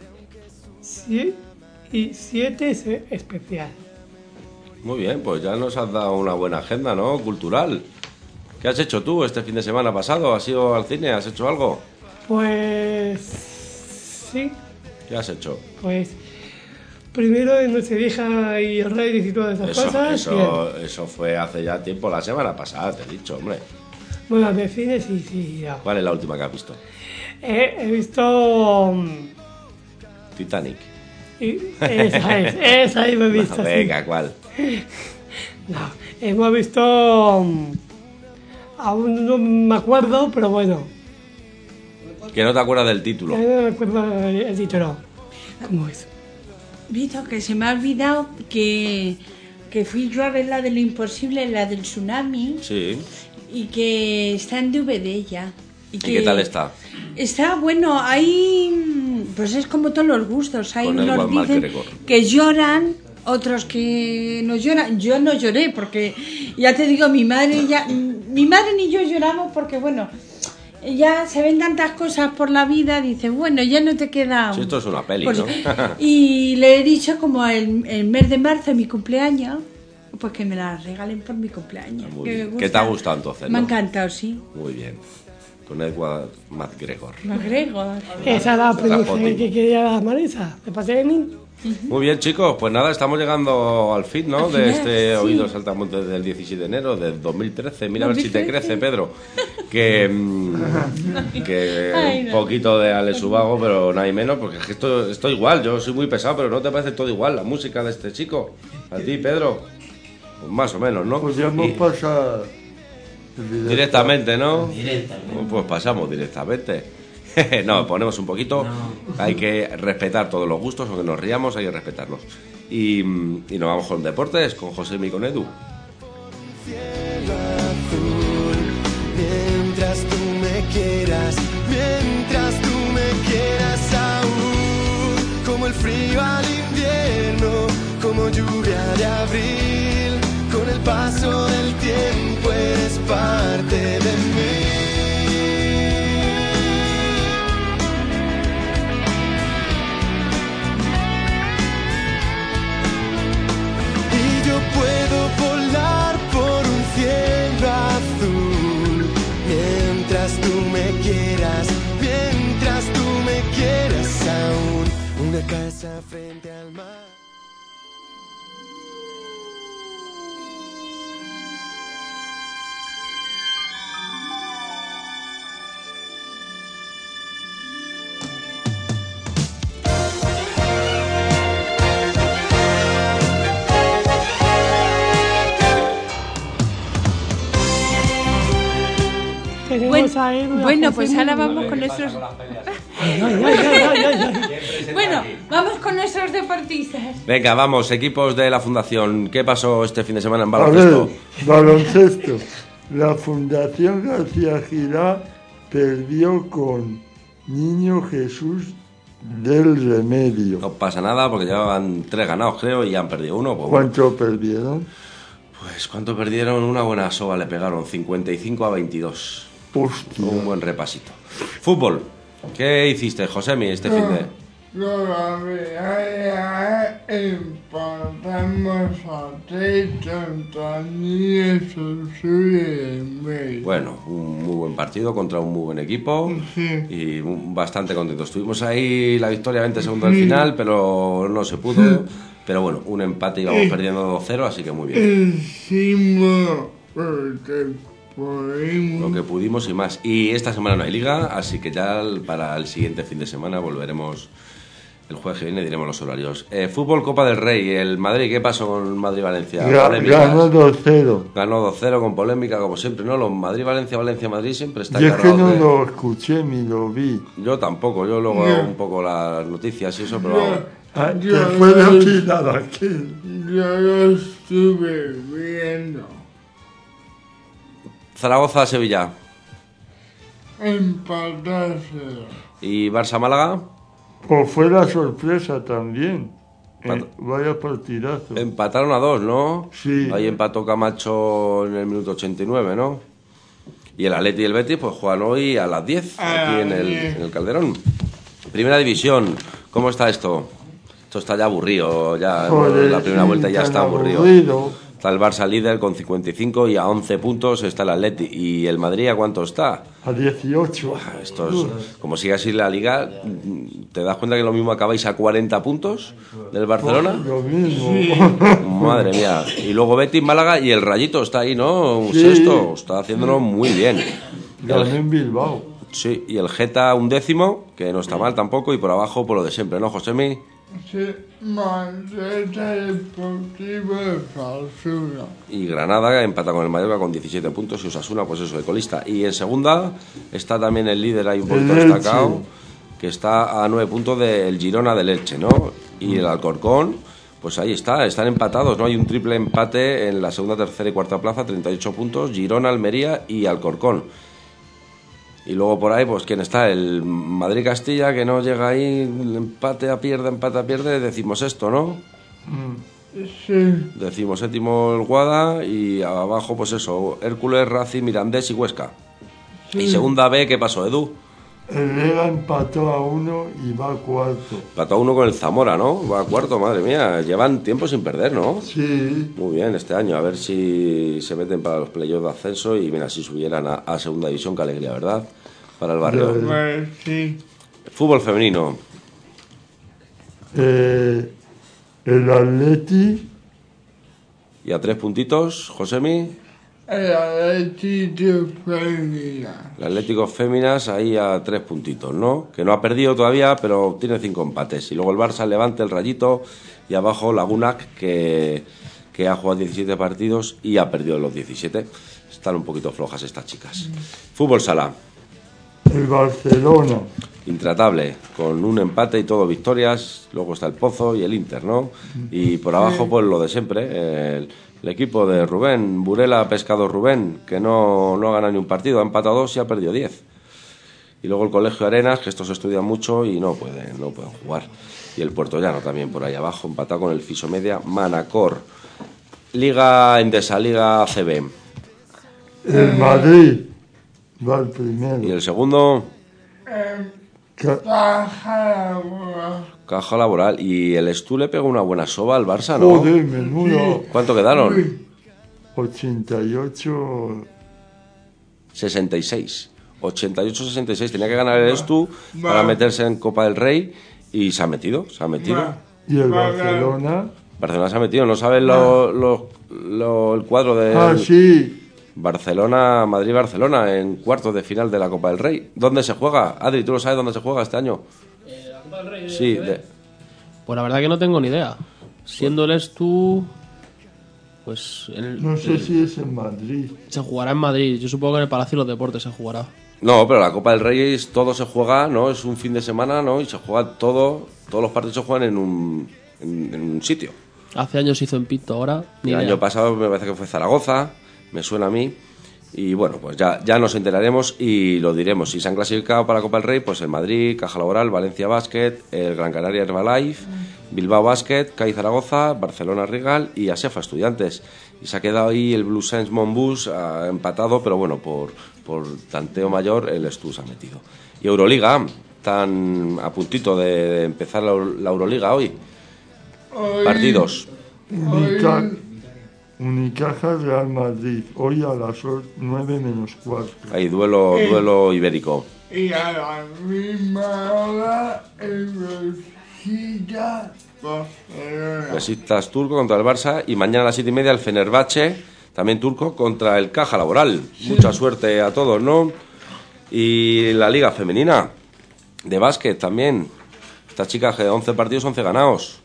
S4: y 7 especial.
S3: Muy bien, pues ya nos has dado una buena agenda, ¿no? Cultural. ¿Qué has hecho tú este fin de semana pasado? ¿Has ido al cine? ¿Has hecho algo?
S4: Pues sí.
S3: ¿Qué has hecho?
S4: Pues primero en Nochevieja y Reyes y todas esas cosas.
S3: Eso fue hace ya tiempo, la semana pasada, te he dicho, hombre.
S4: Bueno, de cine sí. Ya.
S3: ¿Cuál es la última que has visto?
S4: He visto
S3: Titanic.
S4: Esa he visto.
S3: No, venga, sí. ¿Cuál?
S4: No, hemos visto aún no me acuerdo, pero bueno.
S3: Que no te acuerdas del título.
S4: No me acuerdo el título. ¿Cómo es?
S2: Visto que se me ha olvidado que fui yo a ver la de lo imposible, la del tsunami.
S3: Sí.
S2: Y que está en DVD ya.
S3: ¿Y qué tal está?
S2: Está bueno, hay... Pues es como todos los gustos. Hay unos dicen que lloran, otros que no lloran. Yo no lloré porque, ya te digo, mi madre ni yo lloramos porque, bueno, ya se ven tantas cosas por la vida, dice, bueno, ya no te queda...
S3: Si esto es una peli,
S2: pues,
S3: ¿no?
S2: Y le he dicho, como el mes de marzo, mi cumpleaños, pues que me la regalen por mi cumpleaños.
S3: ¿Qué te ha gustado entonces?
S2: Me ha encantado, sí.
S3: Muy bien. Con Edward McGregor.
S4: Esa es la película que quería Marisa, de parte de mí.
S3: Muy bien, chicos, pues nada, estamos llegando al fin, ¿no? De este Oídos Saltamontes del 17 de enero del 2013. Mira a ver si te crece, Pedro. Que un poquito de Ale Subago, pero nada y menos, porque es que esto igual, yo soy muy pesado, pero ¿no te parece todo igual la música de este chico? A ti, Pedro, pues más o menos, ¿no?
S9: Pues ya hemos pasado
S3: Directamente, ¿no?
S7: Directamente.
S3: Pues pasamos directamente. No, ponemos un poquito. Hay que respetar todos los gustos, aunque nos riamos, hay que respetarlos. Y nos vamos con deportes, con José y con Edu.
S6: Cielo azul, mientras tú me quieras aún, como el frío al invierno, como lluvia de abril, con el paso del tiempo eres parte de mí. Y yo puedo volar por un cielo azul, mientras tú me quieras aún, una casa frente al mar.
S2: Bueno, pues ahora vamos con nuestros... Bueno, vamos con nuestros deportistas.
S3: Venga, vamos, equipos de la Fundación. ¿Qué pasó este fin de semana en baloncesto?
S8: A ver, baloncesto. La Fundación García Girá perdió con Niño Jesús del Remedio.
S3: No pasa nada porque llevaban 3 ganados, creo, y ya han perdido uno. Pues,
S8: ¿Cuánto perdieron?
S3: Pues, ¿cuánto perdieron? Una buena soba le pegaron, 55-22.
S8: Hostia.
S3: Un buen repasito. Fútbol. ¿Qué hiciste, Josemi, este fin de...?
S10: Todavía empatamos a 3 contra Niño Jesús del Remedio.
S3: Bueno, un muy buen partido contra un muy buen equipo.
S10: Sí.
S3: Y bastante contentos. Tuvimos ahí la victoria 20 segundos al final, pero no se pudo. Pero bueno, un empate, íbamos perdiendo 2-0, así que muy bien.
S10: Hicimos lo
S3: que pudimos y más. Y esta semana no hay liga, así que ya para el siguiente fin de semana volveremos. El jueves que viene diremos los horarios. Fútbol Copa del Rey, el Madrid, ¿qué pasó con Madrid-Valencia?
S8: Ganó 2-0.
S3: Ganó 2-0 con polémica, como siempre, ¿no? Los Madrid-Valencia, Valencia-Madrid siempre está
S8: Yo es que no
S3: de...
S8: lo escuché ni lo vi.
S3: Yo tampoco, yo luego hago un poco las noticias y eso, pero...
S8: ¿Qué fue de opinar aquí?
S10: Yo lo estuve viendo.
S3: Zaragoza-Sevilla.
S10: Empatarse.
S3: ¿Y Barça-Málaga?
S8: Pues fue la sorpresa también. Vaya partidazo.
S3: Empataron a 2, ¿no?
S8: Sí.
S3: Ahí empató Camacho en el minuto 89, ¿no? Y el Atleti y el Betis pues juegan hoy a las 10 aquí en el Calderón. Primera división, ¿cómo está esto? Esto está ya aburrido, ya
S8: Joder,
S3: la primera vuelta ya está aburrido. Está el Barça líder con 55 y a 11 puntos está el Atleti. ¿Y el Madrid a cuánto está?
S8: A 18.
S3: Esto es, como sigue así la Liga, ¿te das cuenta que lo mismo acabáis a 40 puntos del Barcelona?
S8: Lo mismo.
S3: Sí. Madre mía. Y luego Betis, Málaga y el Rayito está ahí, ¿no? Un
S8: sí.
S3: sexto. Está haciéndolo muy bien.
S8: Ganó en Bilbao.
S3: Sí, y el Geta 11º, que no está mal tampoco, y por abajo por lo de siempre, ¿no, Josemi?
S10: Sí, Manchester Deportivo de Osasuna.
S3: Y Granada empata con el Mallorca con 17 puntos y Osasuna, pues eso, de colista. Y en segunda está también el líder ahí un poquito destacado, que está a 9 puntos del Girona del Elche, ¿no? Y el Alcorcón, pues ahí están empatados, ¿no? Hay un triple empate en la segunda, tercera y cuarta plaza, 38 puntos, Girona, Almería y Alcorcón. Y luego por ahí, pues, ¿quién está? El Madrid-Castilla, que no llega ahí, empate a pierde, decimos esto, ¿no?
S10: Sí.
S3: Decimos séptimo el Guada y abajo, pues eso, Hércules, Racing, Mirandés y Huesca. Sí. Y segunda B, ¿qué pasó, Edu?
S8: El Lega empató a 1 y va a cuarto.
S3: Empató a 1 con el Zamora, ¿no? Va a cuarto, madre mía. Llevan tiempo sin perder, ¿no?
S8: Sí.
S3: Muy bien, este año. A ver si se meten para los playoffs de ascenso y mira, si subieran a segunda división, qué alegría, ¿verdad? Para el barrio.
S10: Sí.
S3: Fútbol femenino.
S8: El Atleti.
S3: ¿Y a 3 puntitos, Josemi?
S10: El Atlético Féminas.
S3: El Atlético Féminas ahí a 3 puntitos, ¿no? Que no ha perdido todavía, pero tiene 5 empates. Y luego el Barça, el Levante, el Rayito y abajo Lagunac, que que ha jugado 17 partidos y ha perdido los 17. Están un poquito flojas estas chicas. Fútbol sala.
S8: El Barcelona.
S3: Intratable, con un empate y todo victorias. Luego está el Pozo y el Inter, ¿no? Y por abajo, pues lo de siempre. El equipo de Rubén, Burela Pescado Rubén, que no ha ganado ni un partido, ha empatado 2 y ha perdido 10. Y luego el Colegio Arenas, que estos estudian mucho y no pueden jugar. Y el Puerto Llano también por ahí abajo, empatado con el Fisomedia Manacor. Liga Endesa, Liga ACB.
S8: El Madrid va el primero.
S3: ¿Y el segundo? Caja Laboral. Y el Estu le pegó una buena soba al Barça, ¿no?
S8: Joder, menudo.
S3: ¿Cuánto quedaron?
S8: 88...
S3: 66. 88-66. Tenía que ganar el Estu para meterse en Copa del Rey y se ha metido.
S8: ¿Y el Barcelona?
S3: Barcelona se ha metido. ¿No sabes el cuadro de
S8: sí.
S3: Barcelona, Madrid-Barcelona en cuartos de final de la Copa del Rey? ¿Dónde se juega? Adri, ¿tú lo sabes dónde se juega este año?
S11: ¿La Copa del Rey?
S3: Sí.
S11: Pues la verdad que no tengo ni idea. Siendo el Estu... Pues
S8: no sé si es en Madrid.
S11: Se jugará en Madrid. Yo supongo que en el Palacio de los Deportes se jugará.
S3: No, pero la Copa del Rey todo se juega, ¿no? Es un fin de semana, ¿no? Y se juega todos los partidos se juegan en un sitio.
S11: Hace años se hizo en Pinto, ahora ni
S3: el
S11: idea.
S3: año pasado me parece que fue Zaragoza, me suena a mí. Y bueno, pues ya nos enteraremos y lo diremos. Si se han clasificado para la Copa del Rey, pues el Madrid, Caja Laboral, Valencia Basket, el Gran Canaria Herbalife, Bilbao Basket, CAI Zaragoza, Barcelona Rigal y Asefa Estudiantes. Y se ha quedado ahí el Blue Saints Monbus empatado, pero bueno, por tanteo mayor el Estu se ha metido. Y Euroliga, tan a puntito de empezar la Euroliga hoy. Partidos.
S8: Unicaja Real Madrid, hoy a las 9 menos cuarto.
S3: Hay duelo ibérico.
S10: Y a la misma hora el Besiktas Barcelona.
S3: Besiktas turco contra el Barça y mañana a las 7:30 el Fenerbahce, también turco, contra el Caja Laboral. Sí. Mucha suerte a todos, ¿no? Y la Liga Femenina de básquet también. Esta chica de 11 partidos, 11 ganados.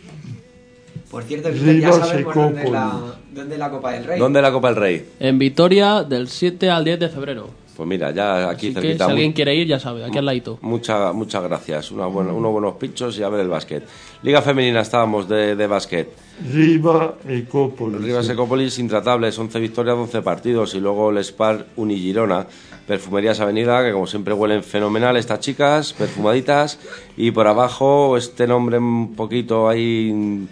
S12: Por cierto, ya sabemos dónde es la Copa del Rey.
S3: ¿Dónde es la Copa del Rey?
S11: En Vitoria, del 7 al 10 de febrero.
S3: Pues mira, ya aquí
S11: así
S3: cerquita.
S11: Que si alguien quiere ir, ya sabe, aquí al ladito.
S3: Muchas gracias. Unos buenos pinchos y a ver el básquet. Liga Femenina estábamos de básquet.
S8: Rivas Ecópolis.
S3: Rivas Ecópolis, intratables, 11 victorias, 12 partidos. Y luego el Spar Unigirona. Perfumerías Avenida, que como siempre huelen fenomenal estas chicas, perfumaditas. Y por abajo este nombre un poquito ahí...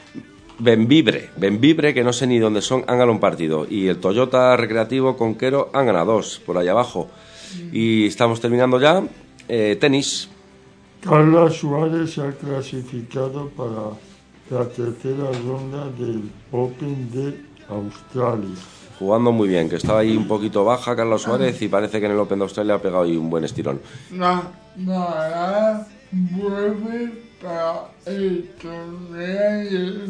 S3: Benvibre, que no sé ni dónde son, han ganado un partido. Y el Toyota Recreativo Conquero han ganado 2, por ahí abajo. Y estamos terminando ya. Tenis.
S8: Carla Suárez se ha clasificado para la tercera ronda del Open de Australia.
S3: Jugando muy bien, que estaba ahí un poquito baja Carla Suárez y parece que en el Open de Australia ha pegado ahí un buen estirón.
S10: Nada, vuelve para el torneo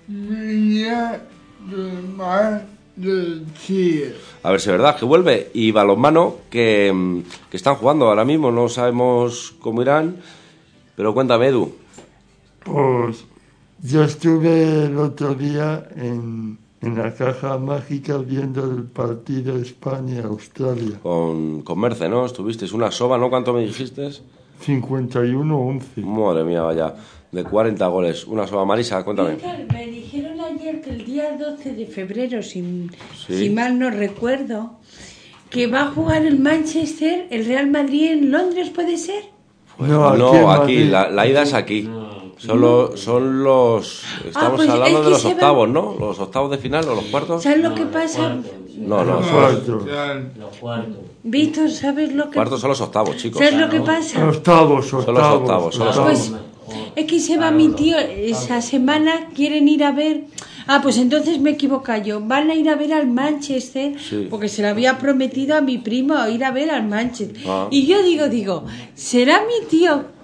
S10: Niña del Mar del Chile.
S3: A ver si es verdad que vuelve. Y balonmano, que están jugando ahora mismo, no sabemos cómo irán, pero cuéntame, Edu.
S8: Pues yo estuve el otro día en la caja mágica viendo el partido España-Australia.
S3: Con Merce, ¿no? Estuvisteis una soba, ¿no? ¿Cuánto me dijiste?
S8: 51-11.
S3: Madre mía, vaya. De 40 goles. Una soba. Marisa, cuéntame.
S2: Me dijeron ayer que el día 12 de febrero, si mal no recuerdo, que va a jugar el Manchester, el Real Madrid en Londres, ¿puede ser?
S3: Pues no, aquí, la ida es aquí. Son los... Estamos hablando de los octavos, ¿no? Los octavos de final o los cuartos.
S2: ¿Sabes lo que pasa?
S3: No,
S8: los cuartos.
S7: Los cuartos.
S2: Víctor, ¿sabes lo que...
S3: Cuartos son los octavos, chicos.
S2: ¿Sabes lo que pasa?
S8: Octavos.
S3: Son los octavos.
S2: Pues es que se va mi tío, esa semana quieren ir a ver... pues entonces me equivoco yo. Van a ir a ver al Manchester, porque se lo había prometido a mi primo ir a ver al Manchester. Y yo digo, ¿será mi tío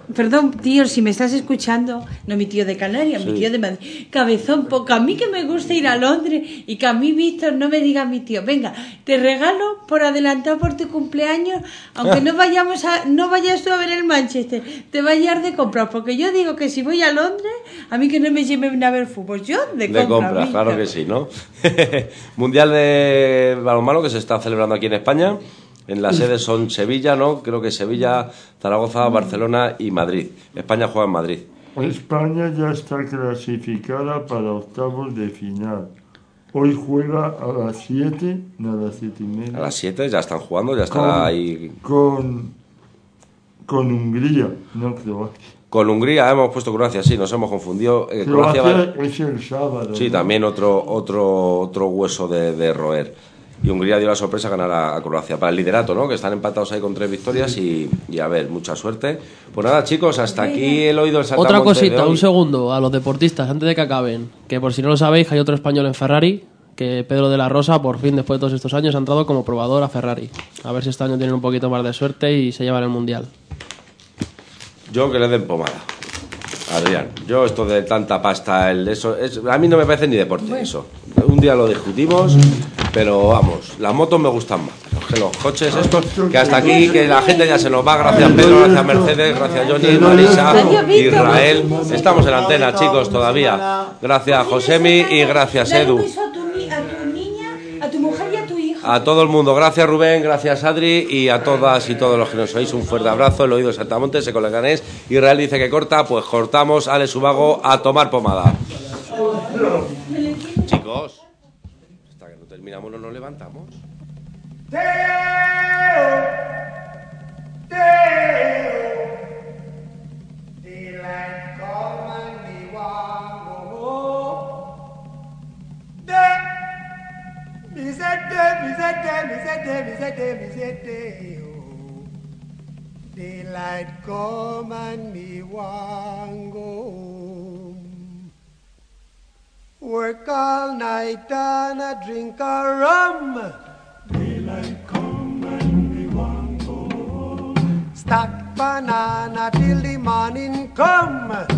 S2: Perdón, tío, si me estás escuchando, no mi tío de Canarias, sí. Mi tío de Madrid. Cabezón, porque a mí que me gusta ir a Londres y que a mí, Víctor, no me diga mi tío, venga, te regalo por adelantado por tu cumpleaños, aunque no vayas tú a ver el Manchester, te vayas de compras, porque yo digo que si voy a Londres, a mí que no me lleven a ver fútbol, yo de compras,
S3: claro que sí, ¿no? Mundial de balonmano que se está celebrando aquí en España. En las sedes son Sevilla, ¿no? Creo que Sevilla, Zaragoza, Barcelona y Madrid. España juega en Madrid.
S8: España ya está clasificada para octavos de final. Hoy juega a las 7, no a las 7:30.
S3: A las 7 ya están jugando, ya está ahí.
S8: Con Hungría, no Croacia.
S3: Con Hungría hemos puesto Croacia, sí, nos hemos confundido.
S8: Croacia es el sábado.
S3: Sí, ¿no? También otro hueso de roer. Y Hungría dio la sorpresa ganar a Croacia para el liderato, ¿no? Que están empatados ahí con 3 victorias y a ver, mucha suerte. Pues nada, chicos, hasta aquí el oído del Saltamonte.
S11: Otra cosita, un segundo, a los deportistas, antes de que acaben. Que por si no lo sabéis, hay otro español en Ferrari, que Pedro de la Rosa, por fin, después de todos estos años, ha entrado como probador a Ferrari. A ver si este año tienen un poquito más de suerte y se llevan el Mundial.
S3: Yo que le den pomada. Adrián, yo esto de tanta pasta, a mí no me parece ni deporte eso. Un día lo discutimos, pero vamos, las motos me gustan más. Que los coches estos, que hasta aquí, que la gente ya se nos va. Gracias Pedro, gracias Mercedes, gracias Johnny, Marisa, Israel. Estamos en antena, chicos, todavía. Gracias Josemi y gracias Edu.
S2: A tu mujer y a tu hijo.
S3: A todo el mundo, gracias Rubén, gracias Adri y a todas y todos los que nos oís, un fuerte abrazo. El oído de Saltamonte, se coleganés. Israel dice que corta, pues cortamos. Ale Subago, a tomar pomada. Chicos, hasta que no terminamos no nos levantamos.
S1: Daylight come and me want go home. Work all night and a drink a rum. Daylight come and me want go home. Stack banana till the morning come.